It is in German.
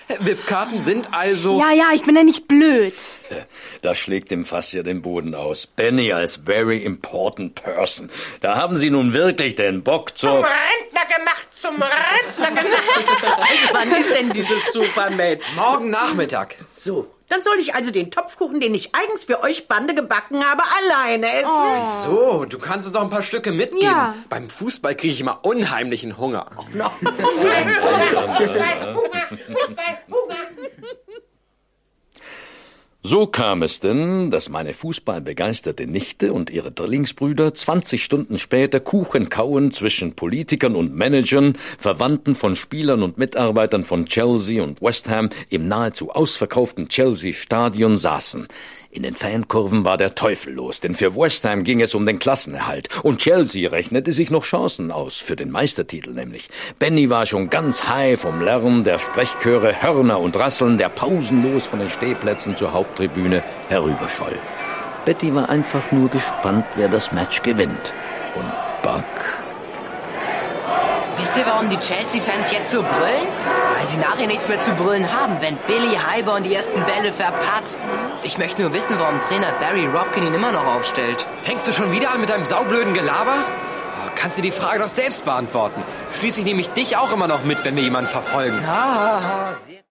VIP-Karten sind also... Ja, ich bin ja nicht blöd. Da schlägt dem Fass ja den Boden aus. Benny als very important person. Da haben Sie nun wirklich den Bock Zum Rentner gemacht, zum Rentner gemacht. Wann ist denn dieses Supermatch? Morgen Nachmittag. So, dann soll ich also den Topfkuchen, den ich eigens für euch Bande gebacken habe, alleine essen. So, du kannst uns auch ein paar Stücke mitgeben. Ja. Beim Fußball kriege ich immer unheimlichen Hunger. So kam es denn, dass meine fußballbegeisterte Nichte und ihre Drillingsbrüder 20 Stunden später Kuchen kauen zwischen Politikern und Managern, Verwandten von Spielern und Mitarbeitern von Chelsea und West Ham im nahezu ausverkauften Chelsea-Stadion saßen. In den Fankurven war der Teufel los, denn für West Ham ging es um den Klassenerhalt. Und Chelsea rechnete sich noch Chancen aus, für den Meistertitel nämlich. Benny war schon ganz high vom Lärm der Sprechchöre, Hörner und Rasseln, der pausenlos von den Stehplätzen zur Haupttribüne herüberscholl. Betty war einfach nur gespannt, wer das Match gewinnt. Und Buck... Wisst ihr, warum die Chelsea-Fans jetzt so brüllen? Weil sie nachher nichts mehr zu brüllen haben, wenn Billy Highborn die ersten Bälle verpatzt. Ich möchte nur wissen, warum Trainer Barry Robkin ihn immer noch aufstellt. Fängst du schon wieder an mit deinem saublöden Gelaber? Oh, kannst du die Frage doch selbst beantworten. Schließlich nehme ich dich auch immer noch mit, wenn wir jemanden verfolgen. Ah, sehr